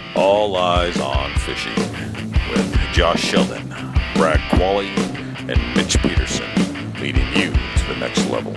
All Eyes on Fishing with Josh Sheldon, Brad Qualley, and Mitch Peterson, leading you to the next level.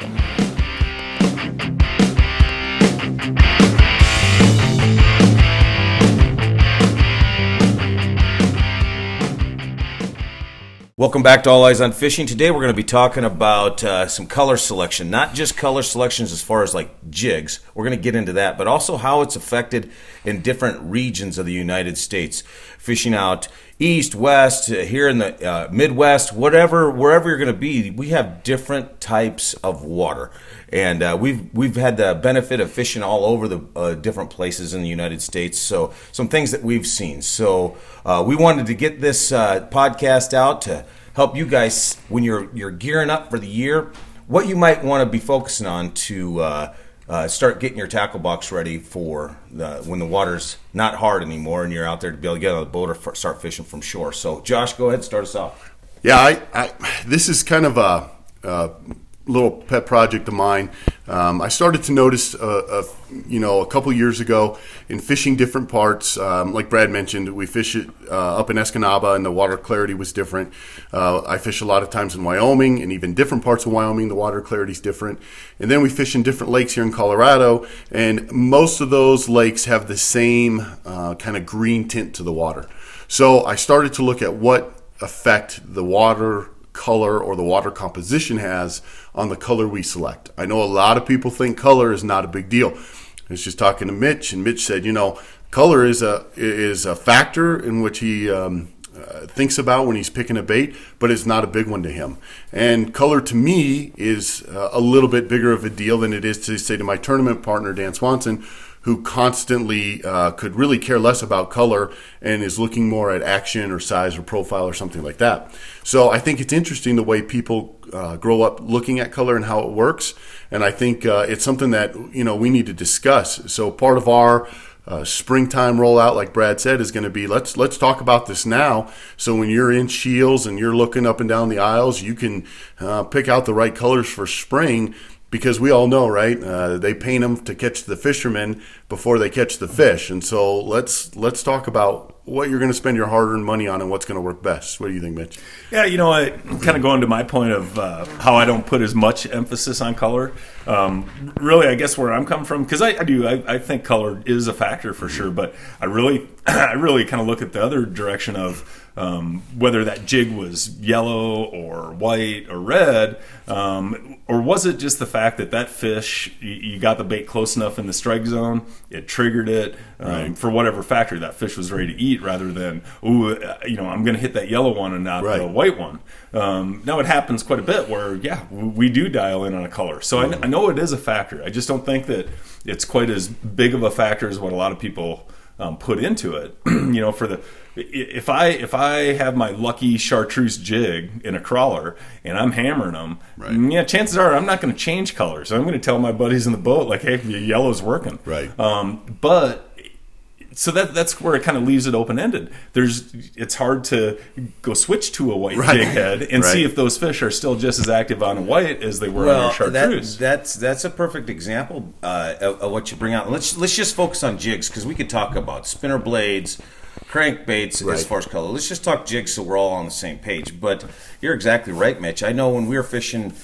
Welcome back to All Eyes on Fishing. Today we're going to be talking about some color selection, not just color selections as far as like jigs. We're going to get into that, but also how it's affected in different regions of the United States. Fishing out east, west, here in the Midwest, wherever you're going to be, we have different types of water. And we've had the benefit of fishing all over the different places in the United States. So some things that we've seen. So we wanted to get this podcast out to help you guys when you're gearing up for the year, what you might want to be focusing on to start getting your tackle box ready for when the water's not hard anymore and you're out there to be able to get on the boat or start fishing from shore. So Josh, go ahead and start us off. Yeah, this is kind of a little pet project of mine. I started to notice, a couple years ago in fishing different parts. Like Brad mentioned, we fish it up in Escanaba, and the water clarity was different. I fish a lot of times in Wyoming, and even different parts of Wyoming, the water clarity is different. And then we fish in different lakes here in Colorado, and most of those lakes have the same kind of green tint to the water. So I started to look at what effect the water color or the water composition has on the color we select. I know a lot of people think color is not a big deal. I was just talking to Mitch, and Mitch said, color is a factor in which he thinks about when he's picking a bait, but it's not a big one to him. And color to me is a little bit bigger of a deal than it is to say to my tournament partner, Dan Swanson, who constantly could really care less about color and is looking more at action or size or profile or something like that. So I think it's interesting the way people grow up looking at color and how it works. And I think it's something that, we need to discuss. So part of our springtime rollout, like Brad said, is going to be let's talk about this now. So when you're in Shields and you're looking up and down the aisles, you can pick out the right colors for spring. Because we all know, right? They paint them to catch the fishermen before they catch the fish. And so let's talk about what you're going to spend your hard-earned money on and what's going to work best. What do you think, Mitch? Yeah, I kind of going to my point of how I don't put as much emphasis on color. Really, I guess where I'm coming from, because I think color is a factor for sure, but I really kind of look at the other direction of whether that jig was yellow or white or red, or was it just the fact that fish, you got the bait close enough in the strike zone, it triggered it, right, for whatever factor, that fish was ready to eat rather than, I'm going to hit that yellow one and not the white one. Now it happens quite a bit where, we do dial in on a color. So I know it is a factor. I just don't think that it's quite as big of a factor as what a lot of people put into it. If I have my lucky chartreuse jig in a crawler and I'm hammering them, right, chances are I'm not going to change colors. I'm going to tell my buddies in the boat, like, hey, your yellow's working. Right. But so that's where it kind of leaves it open-ended. It's hard to go switch to a white jig head and see if those fish are still just as active on a white as they were on your chartreuse. That's a perfect example of what you bring out. Let's just focus on jigs, because we could talk about spinner blades, crankbaits as far as color. Let's just talk jigs so we're all on the same page. But you're exactly right, Mitch. I know when we were fishing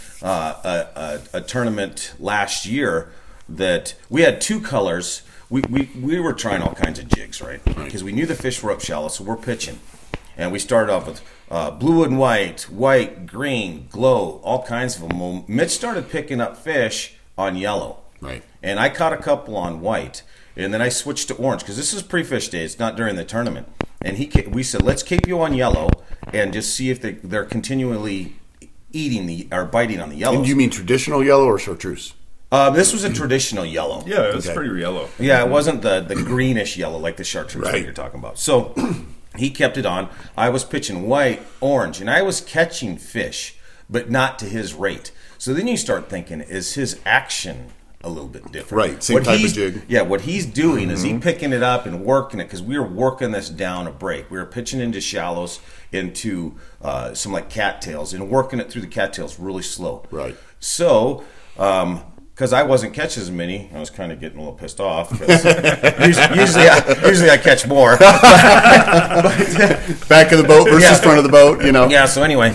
a tournament last year that we had two colors. We were trying all kinds of jigs, right? Because we knew the fish were up shallow, so we're pitching. And we started off with blue and white, green, glow, all kinds of them. Well, Mitch started picking up fish on yellow. Right. And I caught a couple on white. And then I switched to orange, because this is pre-fish days, not during the tournament. And we said, let's keep you on yellow and just see if they're continually eating or biting on the yellows. And do you mean traditional yellow or chartreuse? This was a traditional yellow. Yeah, it was pretty yellow. Yeah, it wasn't the greenish yellow like the chartreuse that you're talking about. So he kept it on. I was pitching white, orange, and I was catching fish, but not to his rate. So then you start thinking, is his action a little bit different? Right, same type of jig. Yeah, what he's doing is he picking it up and working it, because we were working this down a break. We were pitching into shallows, into some like cattails, and working it through the cattails really slow. Right. So because I wasn't catching as many. I was kind of getting a little pissed off. 'Cause usually I catch more. Back of the boat versus front of the boat, Yeah. So anyway,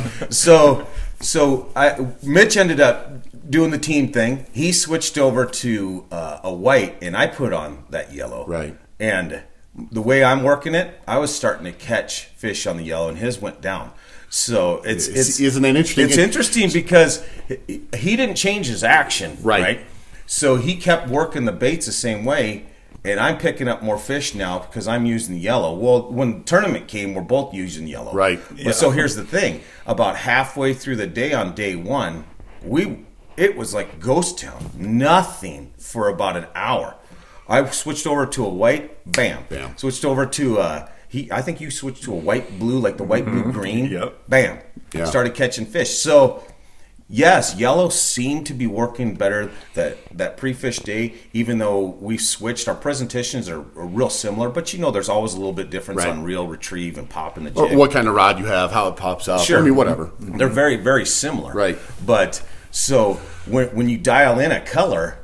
Mitch ended up doing the team thing. He switched over to a white, and I put on that yellow. Right. And the way I'm working it, I was starting to catch fish on the yellow, and his went down. So it's isn't that interesting? It's interesting because he didn't change his action, right? So he kept working the baits the same way, and I'm picking up more fish now because I'm using the yellow. Well, when the tournament came, we're both using yellow, right? But so here's the thing: about halfway through the day on day one, it was like ghost town, nothing for about an hour. I switched over to a white, bam. Switched over to I think you switched to a white blue, like the white blue green. Yep. Bam. Yeah. Started catching fish. So yes, yellow seemed to be working better that pre-fish day, even though we switched. Our presentations are real similar, but there's always a little bit difference on reel, retrieve, and pop in the jig. Or what kind of rod you have, how it pops up. Sure. I mean, whatever. They're very, very similar. Right. But so when you dial in a color,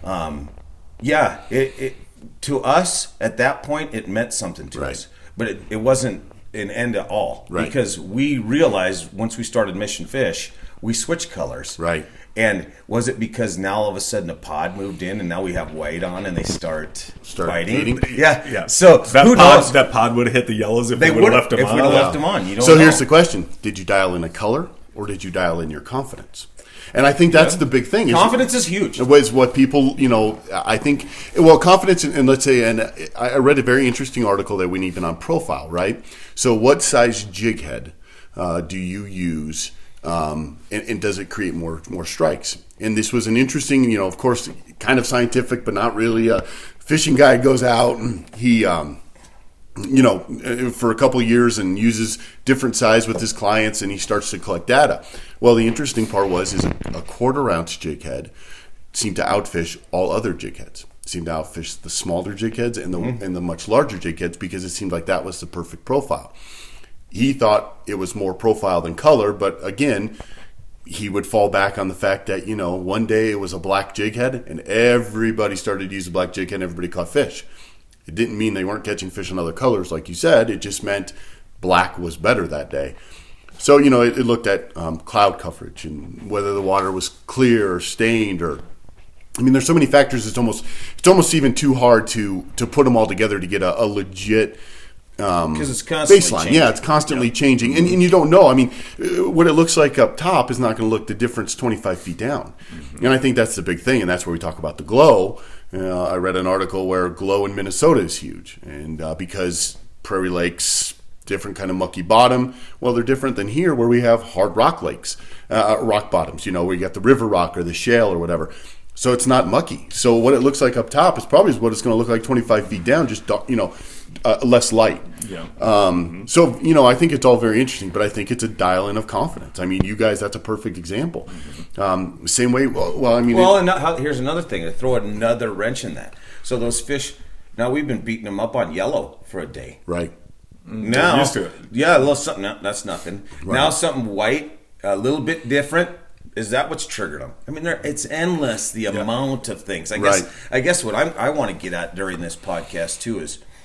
it to us at that point it meant something to us, but it wasn't an end at all, because we realized once we started Mission Fish, we switched colors, right? And was it because now all of a sudden a pod moved in and now we have white on and they start fighting? Yeah. So who knows? That pod would have hit the yellows if they would have left them on. If we'd have left them on, you don't So know. here's the question: did you dial in a color, or did you dial in your confidence? And I think that's the big thing. Confidence is huge. It was what people, I think, confidence, and let's say, and I read a very interesting article that went even on profile, right? So what size jig head do you use, and does it create more strikes? And this was an interesting, of course, kind of scientific, but not really. A fishing guide goes out and he, for a couple of years and uses different size with his clients, and he starts to collect data. Well, the interesting part is a quarter-ounce jig head seemed to outfish all other jig heads. Seemed to outfish the smaller jig heads and the much larger jig heads, because it seemed like that was the perfect profile. He thought it was more profile than color, but again, he would fall back on the fact that, one day it was a black jig head and everybody started to use a black jig head and everybody caught fish. It didn't mean they weren't catching fish in other colors, like you said. It just meant black was better that day. So, it looked at cloud coverage and whether the water was clear or stained, there's so many factors. It's almost even too hard to put them all together to get a legit because it's constantly baseline. Changing. Yeah, it's constantly changing, and you don't know. What it looks like up top is not going to look the difference 25 feet down, and I think that's the big thing, and that's where we talk about the glow. I read an article where glow in Minnesota is huge, and because Prairie Lakes, different kind of mucky bottom, well, they're different than here where we have hard rock lakes, rock bottoms, where you got the river rock or the shale or whatever. So it's not mucky. So what it looks like up top is probably what it's going to look like 25 feet down, just, less light. Yeah. So, I think it's all very interesting, but I think it's a dial-in of confidence. You guys, that's a perfect example. Same way, here's another thing. To throw another wrench in that. So those fish, now we've been beating them up on yellow for a day. Right. Now, used to it. Yeah, a little something. No, that's nothing. Right. Now something white, a little bit different. Is that what's triggered them? It's endless, the amount of things. I guess what I want to get at during this podcast too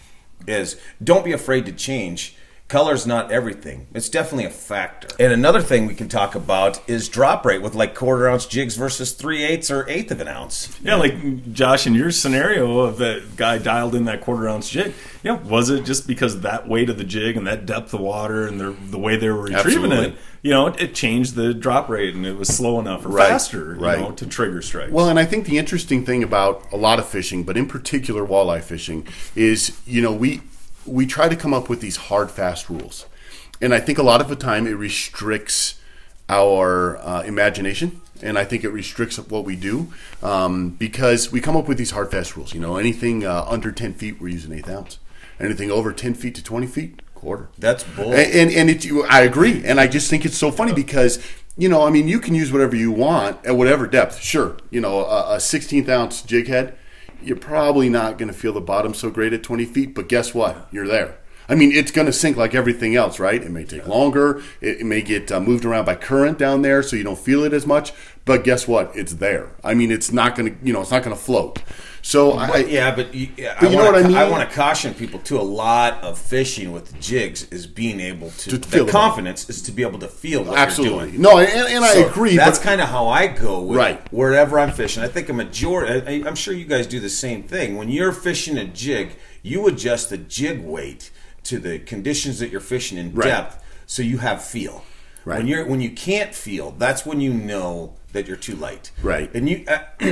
is don't be afraid to change. Color's not everything. It's definitely a factor. And another thing we can talk about is drop rate with like quarter-ounce jigs versus 3/8 or 1/8 of an ounce. Yeah, like Josh, in your scenario of that guy dialed in that quarter-ounce jig, was it just because that weight of the jig and that depth of water and the way they were retrieving it, it changed the drop rate and it was slow enough or faster, to trigger strikes. Well, and I think the interesting thing about a lot of fishing, but in particular walleye fishing, is, we try to come up with these hard, fast rules. And I think a lot of the time it restricts our imagination, and I think it restricts what we do, because we come up with these hard, fast rules. Anything under 10 feet, we're using 1/8 ounce. Anything over 10 feet to 20 feet, quarter. That's bull. And I agree. And I just think it's so funny because, you can use whatever you want at whatever depth. Sure, a 16th ounce jig head, you're probably not going to feel the bottom so great at 20 feet, but guess what? You're there. I mean, it's going to sink like everything else, right? It may take longer. It may get moved around by current down there, so you don't feel it as much. But guess what? It's there. I mean, it's not going to, it's not going to float. So but you know what I mean. I want to caution people too. A lot of fishing with jigs is being able to feel the confidence is to be able to feel what you're doing. No, and I agree. That's kind of how I go with right. wherever I'm fishing. I think a majority. I'm sure you guys do the same thing. When you're fishing a jig, you adjust the jig weight to the conditions that you're fishing in depth, so you have feel. Right. When you can't feel, that's when you know that you're too light. Right. And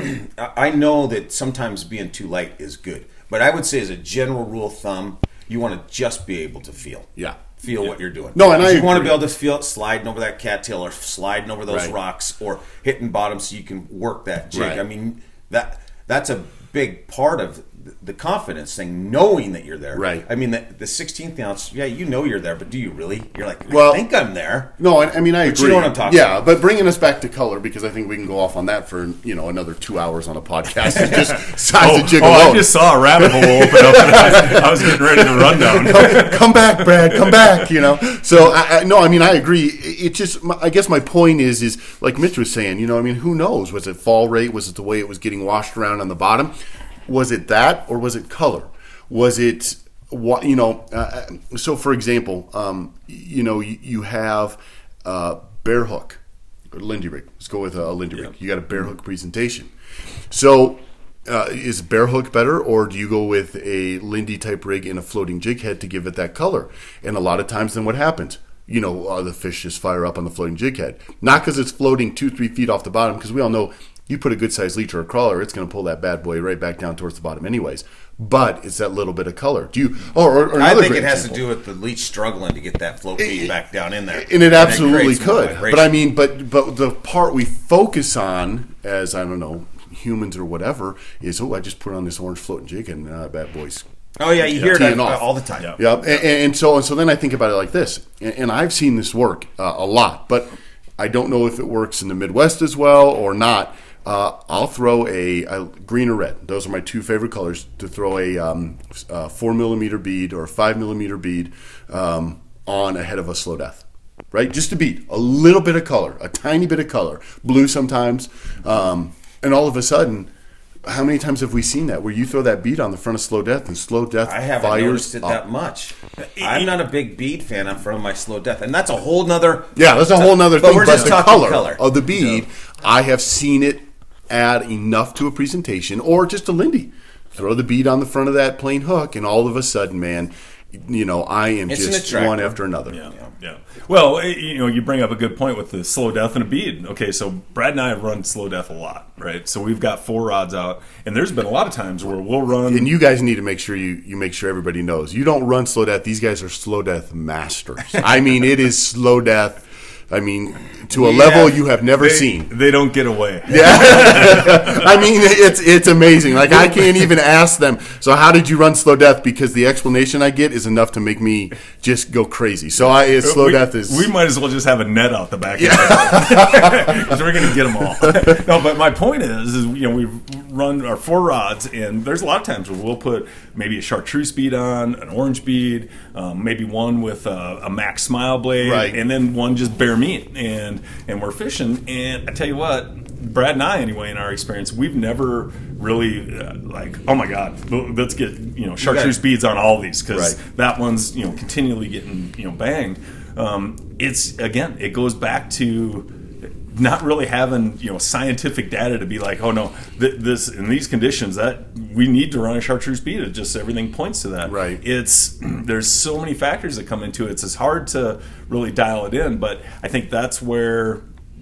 I know that sometimes being too light is good, but I would say as a general rule of thumb, you want to just be able to feel. Yeah. Feel what you're doing. No, and you want to be able to feel it sliding over that cattail or sliding over those rocks or hitting bottom so you can work that jig. Right. I mean, that's a big part of the confidence thing, knowing that you're there. Right. I mean, the 16th ounce, you know you're there, but do you really? You're like, well, I think I'm there. No, I mean, I agree. You know what I'm talking about. Yeah, but bringing us back to color, because I think we can go off on that for, another 2 hours on a podcast. And just size the jig alone. I just saw a rabbit hole open up, and I was getting ready to run down. Come back, Brad, come back, So, I agree. It just, I guess my point is like Mitch was saying, who knows? Was it fall rate? Was it the way it was getting washed around on the bottom? Was it that, or was it color? Was it what? So for example, you have bare hook, or Lindy rig. Let's go with a Lindy rig. You got a bare hook presentation. So is bare hook better, or do you go with a Lindy type rig and a floating jig head to give it that color? And a lot of times, then what happens? The fish just fire up on the floating jig head, not because it's floating 2-3 feet off the bottom, because we all know. You put a good sized leech or a crawler, it's going to pull that bad boy right back down towards the bottom anyways. But it's that little bit of color. Do you? Or I think it has to do with the leech struggling to get that float bead back down in there, and it absolutely could. But I mean, but the part we focus on as humans or whatever is I just put on this orange floating jig and bad boys. Oh yeah, you hear that all the time. Yeah, and so then I think about it like this, and I've seen this work a lot, but I don't know if it works in the Midwest as well or not. I'll throw a green or red. Those are my two favorite colors. To throw a 4mm bead or a 5mm bead on ahead of a slow death, right? Just a bead, a little bit of color, a tiny bit of color, blue sometimes, and all of a sudden, how many times have we seen that where you throw that bead on the front of slow death and slow death I haven't noticed it that much. I'm not a big bead fan in front of my slow death, and that's a whole nother. Yeah, that's a whole nother thing. But we're just talking color of the bead. I have seen it add enough to a presentation, or just a Lindy. Throw the bead on the front of that plain hook, and all of a sudden, man, I am just one after another. Yeah. Well, you bring up a good point with the slow death and a bead. Okay, so Brad and I have run slow death a lot, right? So we've got 4 rods out, and there's been a lot of times where we'll run. And you guys need to make sure you make sure everybody knows. You don't run slow death. These guys are slow death masters. I mean, it is slow death. I mean, to a level you have never seen. They don't get away. Yeah, I mean, it's amazing. Like, I can't even ask them, so how did you run slow death? Because the explanation I get is enough to make me just go crazy. So slow death is. We might as well just have a net out the back end because we're going to get them all. No, but my point is we've run our 4 rods, and there's a lot of times where we'll put maybe a chartreuse bead on, an orange bead, maybe one with a Max Smile blade, and then one just bare meat, and we're fishing. And I tell you what, Brad and I, anyway, in our experience, we've never really oh my god, let's get chartreuse beads on all these, because that one's continually getting banged. It goes back to not really having scientific data to be like, oh no, this in these conditions that we need to run a chartreuse bead. It just everything points to that. Right. There's so many factors that come into it. It's hard to really dial it in, but I think that's where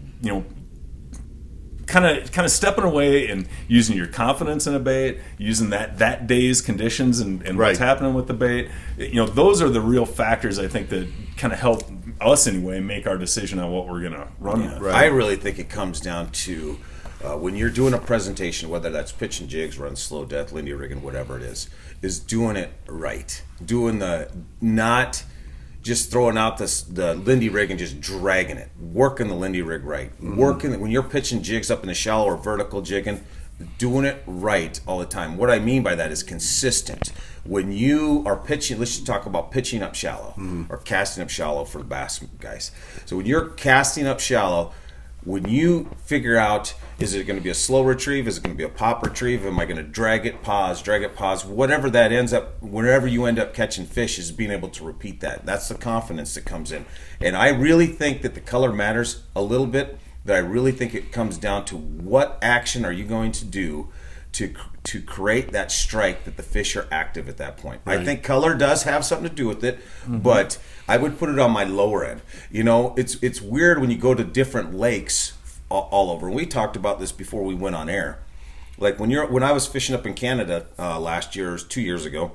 kind of stepping away and using your confidence in a bait, using that day's conditions and what's happening with the bait. Those are the real factors I think that kind of help us anyway make our decision on what we're going to run with. Right. I really think it comes down to when you're doing a presentation, whether that's pitching jigs, run slow death, Lindy rigging, whatever it is doing it right. Doing not just throwing out the Lindy rig and just dragging it. Working the Lindy rig right. Mm-hmm. When you're pitching jigs up in the shallow or vertical jigging, doing it right all the time. What I mean by that is consistent. When you are pitching, let's just talk about pitching up shallow or casting up shallow for the bass guys. So when you're casting up shallow, when you figure out, is it going to be a slow retrieve? Is it going to be a pop retrieve? Am I going to drag it, pause, whatever that ends up, whenever you end up catching fish, is being able to repeat that. That's the confidence that comes in. And I really think that the color matters a little bit, but I really think it comes down to what action are you going to do to create that strike that the fish are active at that point. Right. I think color does have something to do with it, but I would put it on my lower end. You know, it's weird when you go to different lakes all over. We talked about this before we went on air. Like when I was fishing up in Canada last year or 2 years ago,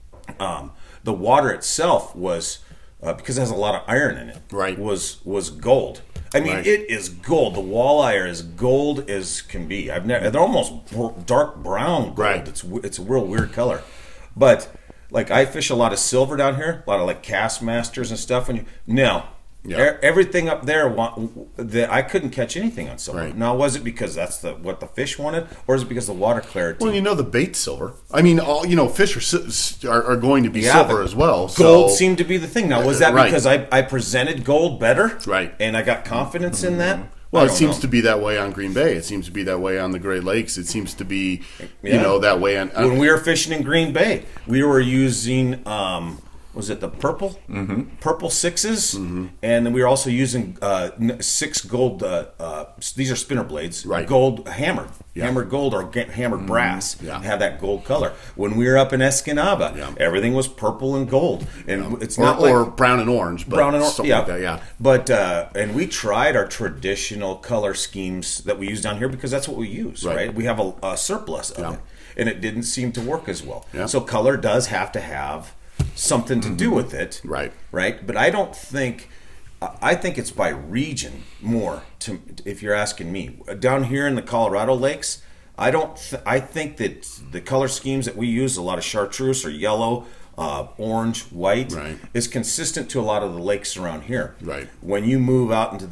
the water itself was because it has a lot of iron in it. Right. Was gold. I mean, It is gold. The walleye are as gold as can be. They're almost dark brown gold. Right. It's a real weird color. But like I fish a lot of silver down here, a lot of like cast masters and stuff. Everything up there that I couldn't catch anything on silver. Right. Now, was it because that's what the fish wanted, or is it because the water clarity? Well, you know, the bait's silver. I mean, fish are going to be silver as well. Gold so. seemed to be the thing. Now, was that because I presented gold better? Right. And I got confidence in that? Well, it seems to be that way on Green Bay. It seems to be that way on the Great Lakes. It seems to be, that way on. When we were fishing in Green Bay, we were using. Was it the purple? Purple sixes, and then we were also using 6 gold. These are spinner blades, right? Gold hammered gold or hammered brass. Have that gold color. When we were up in Escanaba, everything was purple and gold, and it's not or brown and orange, but brown and orange, like that, But and we tried our traditional color schemes that we use down here because that's what we use, right? We have a surplus of it, and it didn't seem to work as well. So color does have to have something to do with it, right? But I don't think. I think it's by region more. If you're asking me, down here in the Colorado lakes, I think that the color schemes that we use, a lot of chartreuse or yellow, orange, white, is consistent to a lot of the lakes around here. Right. When you move out into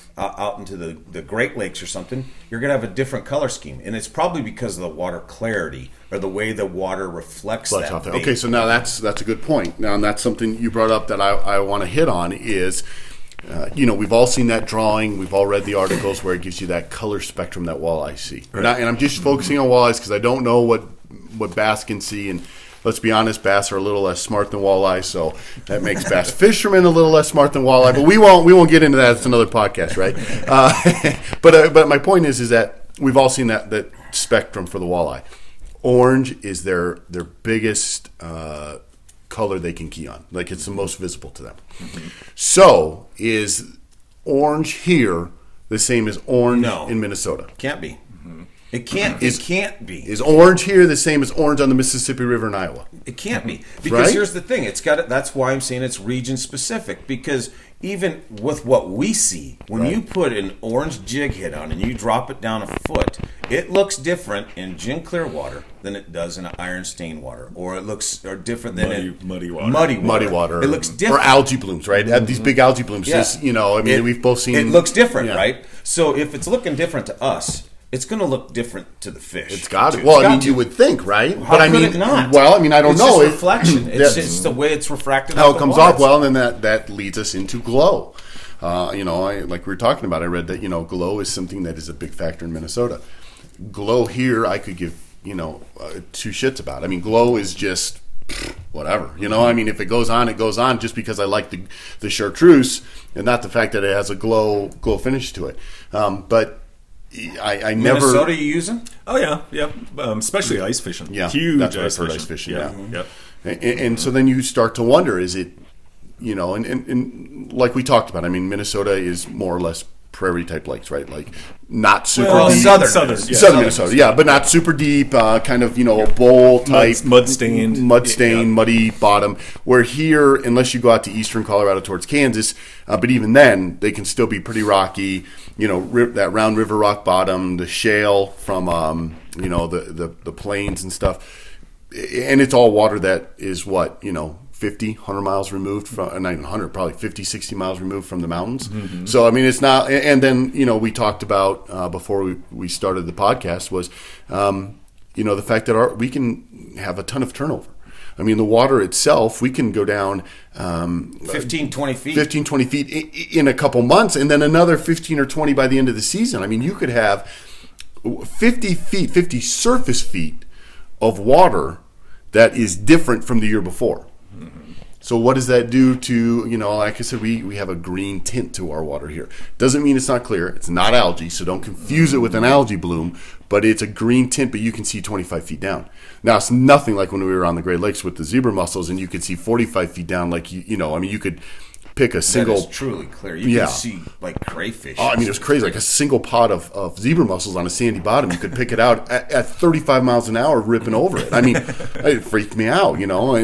the Great Lakes or something, you're going to have a different color scheme, and it's probably because of the water clarity or the way the water reflects that bait. Okay, so now that's a good point. Now, and that's something you brought up that I want to hit on is, we've all seen that drawing. We've all read the articles where it gives you that color spectrum that walleye see. Right. And I'm just focusing on walleyes because I don't know what bass can see. And let's be honest, bass are a little less smart than walleye, so that makes bass fishermen a little less smart than walleye. But we won't get into that. It's another podcast, right? But my point is that we've all seen that spectrum for the walleye. Orange is their biggest color they can key on. Like, it's the most visible to them. So is orange here the same as orange in Minnesota? Can't be. It can't be. Is orange here the same as orange on the Mississippi River in Iowa? It can't be. Because here's the thing. That's why I'm saying it's region specific. Because even with what we see, when you put an orange jig head on and you drop it down a foot, it looks different in gin clear water than it does in iron stained water, or it looks different than muddy water. Muddy water. It looks different. Or algae blooms, right? These big algae blooms. Yeah. We've both seen. It looks different, right? So if it's looking different to us, it's going to look different to the fish. It's got to. Well, you would think, right? But I mean, it not? Well, I don't know. It's reflection. It's just the way it's refracted. How it comes off. Well, and then that leads us into glow. Like we were talking about, I read that glow is something that is a big factor in Minnesota. Glow here, I could give two shits about. I mean, glow is just whatever. If it goes on, it goes on. Just because I like the chartreuse, and not the fact that it has a glow finish to it. But I never. Minnesota, you using? Oh yeah. Especially ice fishing. Yeah, huge that's what ice I've heard, fishing. ice fishing. Yeah. And so then you start to wonder: is it, and like we talked about? I mean, Minnesota is more or less prairie type lakes, right? Like not super deep. Southern Minnesota, yeah, but not super deep. Kind of a bowl type, mud stained, muddy bottom. Where here, unless you go out to eastern Colorado towards Kansas, but even then they can still be pretty rocky. That round river rock bottom, the shale from the plains and stuff. And it's all water that is 5 50, 100 miles removed from, not even 100, probably 50, 60 miles removed from the mountains. So, I mean, it's not, and then, we talked about, before we started the podcast was, the fact that we can have a ton of turnover. I mean, the water itself, we can go down 15, 20 feet. 15, 20 feet in a couple months, and then another 15 or 20 by the end of the season. I mean, you could have 50 surface feet of water that is different from the year before. So what does that do to, like I said, we have a green tint to our water here. Doesn't mean it's not clear. It's not algae, so don't confuse it with an algae bloom, but it's a green tint, but you can see 25 feet down. Now, it's nothing like when we were on the Great Lakes with the zebra mussels, and you could see 45 feet down, like, you could pick a single... That is truly clear. You can see, like, crayfish. Oh, I mean, it was crazy. Like a single pod of zebra mussels on a sandy bottom. You could pick it out at 35 miles an hour ripping over it. I mean, it freaked me out,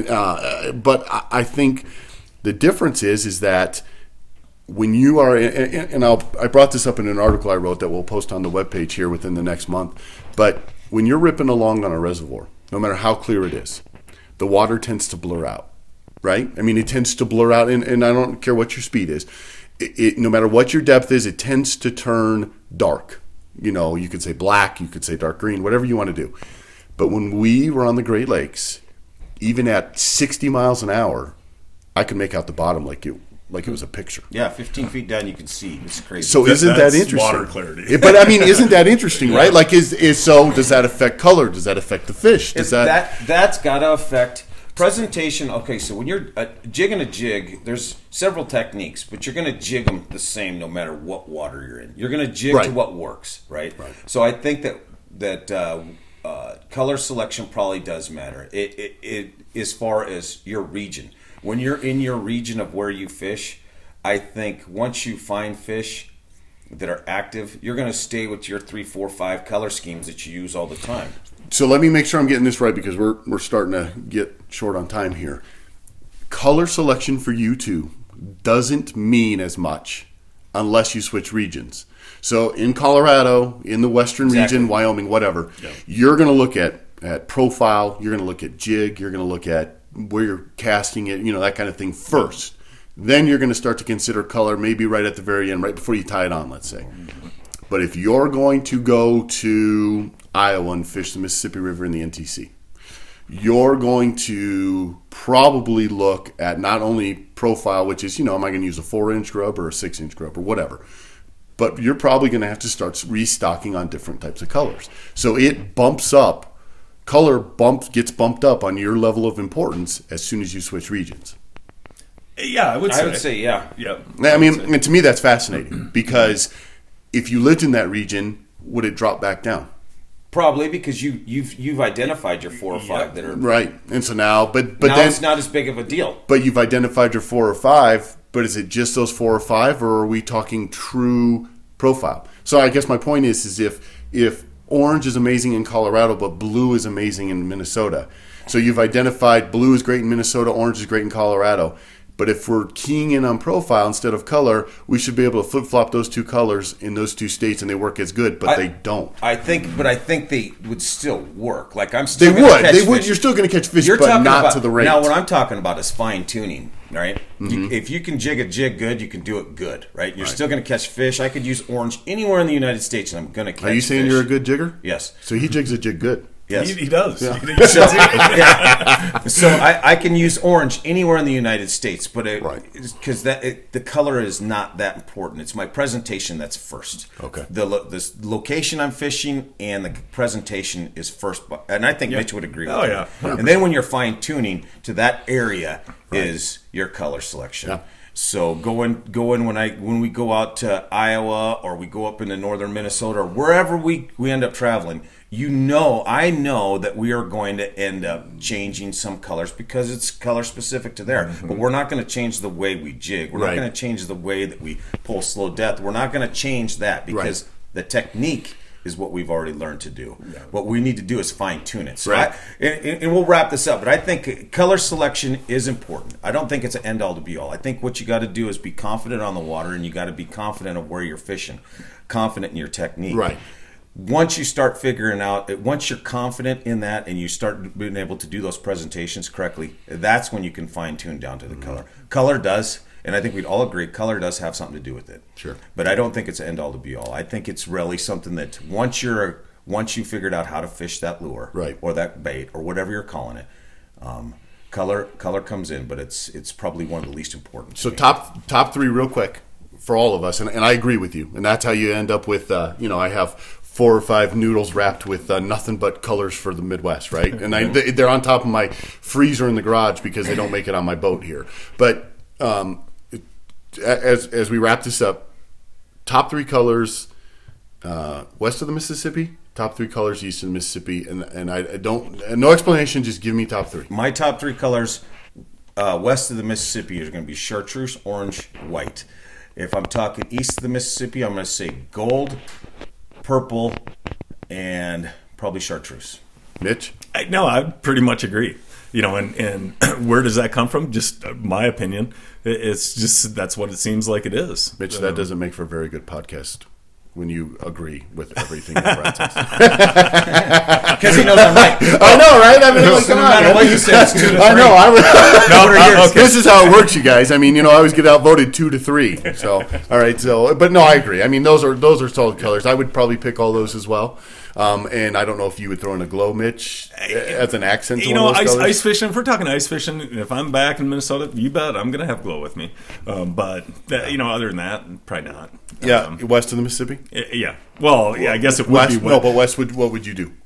But I think the difference is that when you are... And I brought this up in an article I wrote that we'll post on the webpage here within the next month. But when you're ripping along on a reservoir, no matter how clear it is, the water tends to blur out. Right? I mean, it tends to blur out, and I don't care what your speed is. No matter what your depth is, it tends to turn dark. You could say black, you could say dark green, whatever you want to do. But when we were on the Great Lakes, even at 60 miles an hour, I could make out the bottom like it was a picture. Yeah, 15 feet down, you can see. It's crazy. So isn't that interesting? Water clarity. But I mean, isn't that interesting, right? Like, does that affect color? Does that affect the fish? That's got to affect... Presentation, okay, so when you're jigging a jig, there's several techniques, but you're going to jig them the same no matter what water you're in. You're going to jig to what works, right? So I think that color selection probably does matter. It as far as your region. When you're in your region of where you fish, I think once you find fish that are active, you're going to stay with your 3, 4, 5 color schemes that you use all the time. So let me make sure I'm getting this right because we're starting to get short on time here. Color selection for you two doesn't mean as much unless you switch regions. So in Colorado, in the western region, Wyoming, whatever, you're going to look at profile, you're going to look at jig, you're going to look at where you're casting it, that kind of thing first. Then you're going to start to consider color maybe right at the very end, right before you tie it on, let's say. But if you're going to go to Iowa and fish the Mississippi River in the NTC, you're going to probably look at not only profile, which is, am I going to use a 4-inch grub or a 6-inch grub or whatever, but you're probably going to have to start restocking on different types of colors. So it bumps up, gets bumped up on your level of importance as soon as you switch regions. Yeah, I would say yeah. I mean, and to me that's fascinating because if you lived in that region, would it drop back down? Probably because you've identified your 4 or 5 that are right, and so now, but now then it's not as big of a deal. But you've identified your 4 or 5. But is it just those 4 or 5, or are we talking true profile? So I guess my point is if orange is amazing in Colorado, but blue is amazing in Minnesota, so you've identified blue is great in Minnesota, orange is great in Colorado. But if we're keying in on profile instead of color, we should be able to flip-flop those 2 colors in those 2 states, and they work as good, but they don't. I think they would still work. Like I'm still They would. You're still going to catch fish, but not to the rate. Now, what I'm talking about is fine-tuning, right? If you can jig a jig good, you can do it good, right? You're still going to catch fish. I could use orange anywhere in the United States, and I'm going to catch fish. Are you saying you're a good jigger? Yes. So he jigs a jig good. Yes. He does. Yeah. So I can use orange anywhere in the United States, but because the color is not that important. It's my presentation that's first. Okay. The location I'm fishing and the presentation is first, and I think Mitch would agree with that. Oh yeah. 100%. And then when you're fine tuning to that area is your color selection. Yeah. So going when we go out to Iowa or we go up into northern Minnesota or wherever we end up traveling, I know that we are going to end up changing some colors because it's color specific to there. But we're not going to change the way we jig. We're not going to change the way that we pull slow depth. We're not going to change that because the technique is what we've already learned to do. Yeah. What we need to do is fine tune it. So and we'll wrap this up, but I think color selection is important. I don't think it's an end all to be all. I think what you got to do is be confident on the water, and you got to be confident of where you're fishing, confident in your technique. Right. once you start figuring out, once you're confident in that and you start being able to do those presentations correctly, that's when you can fine tune down to the color. Color does, and I think we'd all agree, color does have something to do with it. Sure. But I don't think it's end all to be all. I think it's really something that once you figured out how to fish that lure, right, or that bait, or whatever you're calling it, color comes in, but it's probably one of the least important. So top three real quick for all of us, and I agree with you, and that's how you end up with I have 4 or 5 noodles wrapped with nothing but colors for the Midwest, right? And they're on top of my freezer in the garage because they don't make it on my boat here. But as we wrap this up, top 3 colors west of the Mississippi, top 3 colors east of the Mississippi, and I don't, no explanation, just give me top 3. My top 3 colors west of the Mississippi are going to be chartreuse, orange, white. If I'm talking east of the Mississippi, I'm going to say gold, purple, and probably chartreuse. Mitch? I pretty much agree. And where does that come from? Just my opinion. It's just that's what it seems like it is. Mitch, that doesn't make for a very good podcast when you agree with everything your friend says. Because he knows I'm right. I know, right? I mean, No matter what you say, it's 2 to 3. I know. Okay. This is how it works, you guys. I mean, I always get outvoted 2 to 3. So, all right. So, but no, I agree. I mean, those are solid colors. I would probably pick all those as well. And I don't know if you would throw in a glow, Mitch, as an accent to one of those colors. Ice fishing. If we're talking ice fishing, if I'm back in Minnesota, you bet I'm going to have glow with me. But other than that, probably not. Yeah, west of the Mississippi. Yeah. Well, yeah, I guess it would west, be west. No, but west what would you do?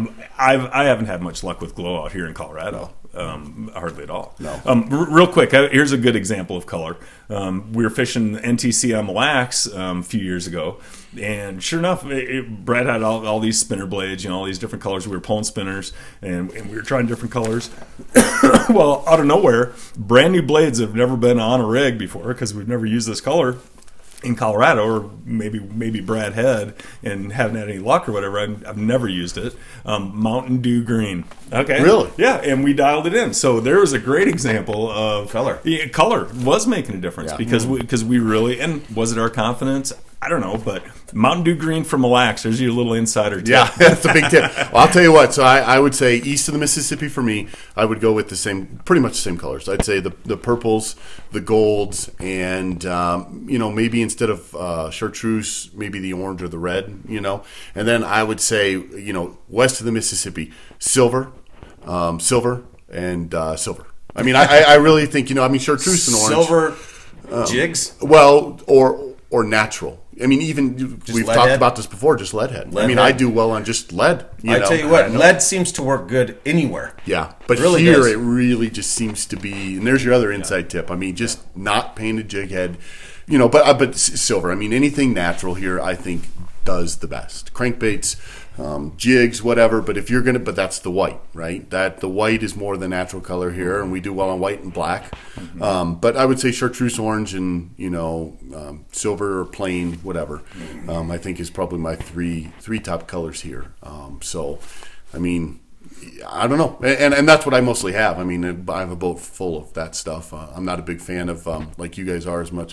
I haven't had much luck with glow out here in Colorado. Hardly at all. No. Real quick, here's a good example of color. We were fishing NTC on Mille Lacs a few years ago, and sure enough, Brad had all these spinner blades, all these different colors. We were pulling spinners, and we were trying different colors. Well, out of nowhere, brand new blades have never been on a rig before because we've never used this color in Colorado, or maybe Brad had and haven't had any luck or whatever. I've never used it. Mountain Dew green. Okay. Really? Yeah, and we dialed it in. So there was a great example of color. Yeah, color was making a difference because we really, and was it our confidence? I don't know, but Mountain Dew green from Mille Lacs. There's your little insider tip. Yeah, that's a big tip. Well, I'll tell you what. So I would say east of the Mississippi for me, I would go with pretty much the same colors. I'd say the purples, the golds, and maybe instead of chartreuse, maybe the orange or the red. And then I would say west of the Mississippi, silver, and silver. I mean, I really think chartreuse and orange. Silver jigs. Well, or natural. I mean, even we've talked about this before, just lead head. I do well on just lead. I tell you what, lead seems to work good anywhere. Yeah, but really here does. it really just seems to be, and there's your other inside tip. I mean, just not painted jig head, but silver. I mean, anything natural here, I think, does the best. Crankbaits, jigs, whatever. But if you're but that's the white, right? That the white is more the natural color here, and we do well on white and black. But I would say chartreuse, orange, and silver or plain, whatever. I think is probably my three top colors here. So, I mean, I don't know, and that's what I mostly have. I mean, I have a boat full of that stuff. I'm not a big fan of like you guys are as much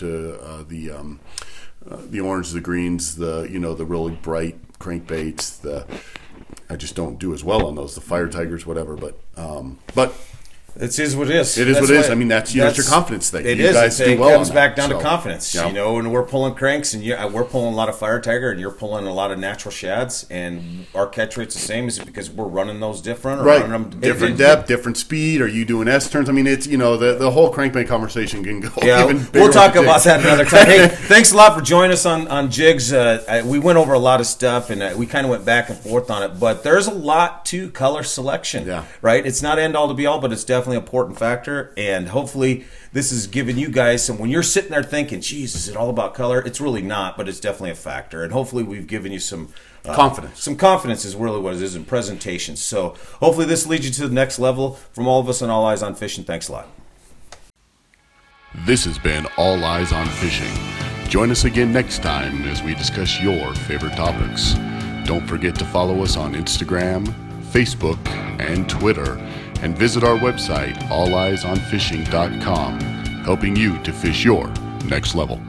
the orange, the greens, the really bright crankbaits. I just don't do as well on those. The Fire Tigers, whatever. But it is what it is. It is what it is. I mean, that's your confidence thing. It you is. guys do it well comes on back that. down to confidence. Yeah. And we're pulling cranks, and we're pulling a lot of Fire Tiger, and you're pulling a lot of natural shads, and our catch rate's the same. Is it because we're running those different? Or right. Running them different depth, different speed. Are you doing S turns? I mean, it's the whole crankbait conversation can go. Yeah, even bigger we'll talk with about jigs. that another time. Hey, thanks a lot for joining us on jigs. We went over a lot of stuff, and we kind of went back and forth on it. But there's a lot to color selection. Yeah. Right. It's not end all to be all, but it's definitely an important factor. And hopefully, this is giving you guys some. When you're sitting there thinking, "Geez, is it all about color?" It's really not, but it's definitely a factor. And hopefully, we've given you some confidence. Some confidence is really what it is in presentations. So hopefully, this leads you to the next level. From all of us on All Eyes on Fishing, thanks a lot. This has been All Eyes on Fishing. Join us again next time as we discuss your favorite topics. Don't forget to follow us on Instagram, Facebook, and Twitter, and visit our website, alleyesonfishing.com, helping you to fish your next level.